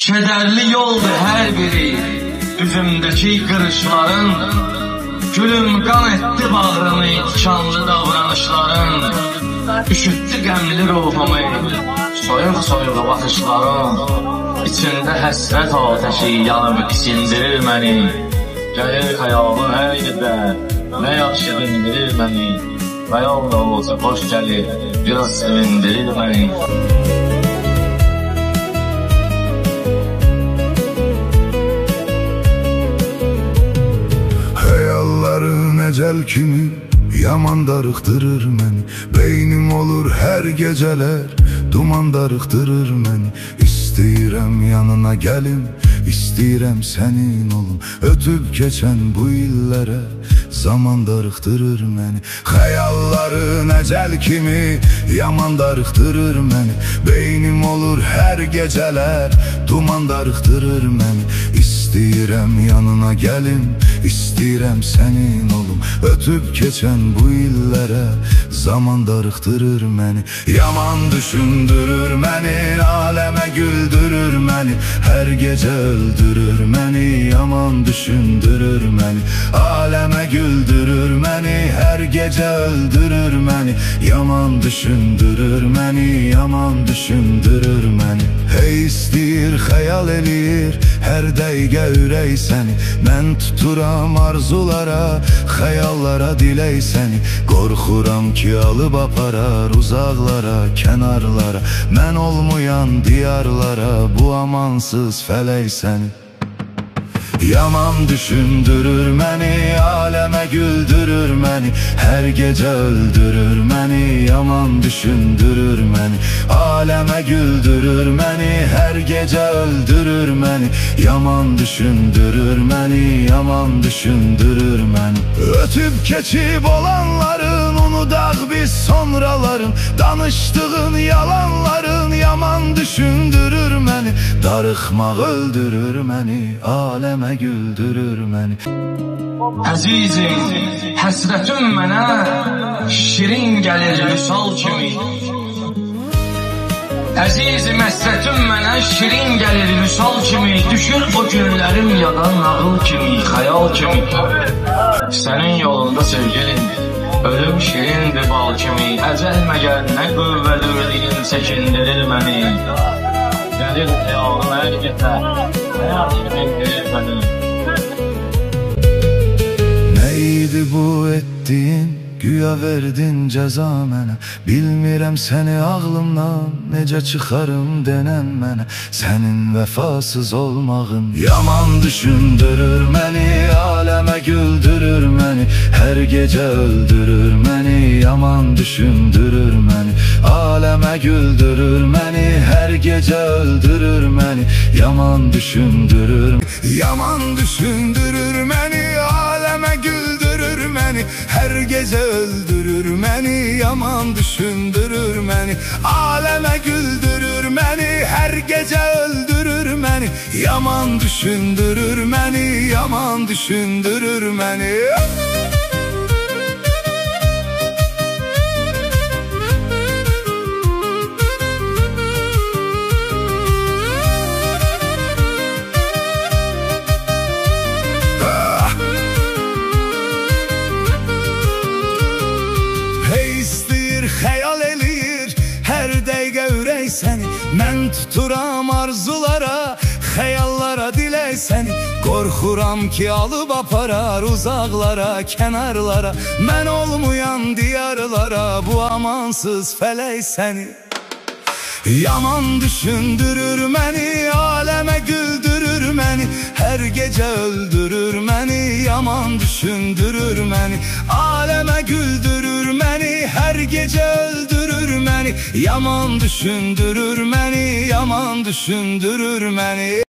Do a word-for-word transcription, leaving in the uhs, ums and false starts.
Kederli yoldur her biri üzümdeki qırışların. Gülüm qan etdi bağrını tikanlı davranışların. Üşüttü qəmli ruhumu soyuq soyuq baxışların. İçində həsrət ateşi yanıb isindirir məni. Gəlir xəyalım hər yerdə nə yaxşı dindirir məni. Xəyal da olsa xoş gəlir biraz sevindirir məni. Ecel kimi yaman darıxdırır məni. Beynim olur hər gecələr duman darıxdırır məni. İstəyirəm yanına gəlim, istəyirəm sənin olum. Ötüb keçən bu illərə zaman darıxdırır məni. Xəyalların əcəl kimi yaman darıxdırır məni. Beynim olur hər gecələr duman darıxdırır məni. İstəyirəm yanına gəlim, istəyirəm sənin olum. Ötüb keçən bu illərə zaman darıxdırır məni. Yaman düşündürür məni, aləmə güldürür məni. Hər gecə öldürür məni, yaman düşündürür məni. Aləmə güldürür məni, hər gecə öldürür məni. Yaman düşündürür məni, yaman düşündürür məni. Hey istəyir, xəyal eləyir hər dəqiqə ürək səni. Mən tuturam arzulara, xəyallara dilək səni. Qorxuram ki alıb aparar uzaqlara, kənarlara. Mən olmayan diyarlara, bu amansız fələk səni. Yaman düşündürür məni, aləmə güldürür məni. Hər gecə öldürür məni, yaman düşündürür məni. Aləmə güldürür məni, hər gecə öldürür məni. Yaman düşündürür məni, yaman düşündürür məni. Ötüb keçib olanların unudaq biz sonraların. Danışdığın yalanların yaman düşündürür məni. Darıxmaq öldürür məni, aləmə güldürür məni. Əzizim, həsrətin mənə şirin gəlir vüsal kimi. Əzizim, həsrətin mənə şirin gəlir vüsal kimi. Düşür o günlərim yadan nağıl kimi, xəyal kimi. Sənin yolunda sevgilim, ölüm şirindir bal kimi. Əcəl məgər nə qüvvədir dilin çəkindirir məni. Gəlir xəyalım hər gecə, nə yaxşı dindirir məni. Neydi bu etdiyin, güya verdin cəza mənə. Bilmirəm səni ağlımdan necə çıxarım denən mənə. Sənin vəfasız olmağın yaman düşündürür məni. Aləmə güldürür məni, hər gecə öldürür məni. Yaman düşündürür məni, aləmə güldürür məni. Hər gecə öldürür məni, yaman düşündürür. Yaman düşündürür məni, aləmə güldürür məni. Hər gecə öldürür məni, yaman düşündürür məni. Aləmə güldürür məni, hər gecə öldürür məni. Yaman düşündürür məni, yaman düşündürür məni. Xəyal eləyir hər dəqiqə ürək səni. Mən tuturam arzulara, xəyallara dilək səni. Qorxuram ki alıb aparar uzaqlara, kənarlara. Mən olmayan diyarlara, bu amansız fələk səni. Yaman düşündürür məni, aləmə güldürür məni. Hər gecə öldürür məni, yaman düşündürür məni. Aləmə güldürür məni, hər gecə öldürür məni. Yaman düşündürür məni, yaman düşündürür məni.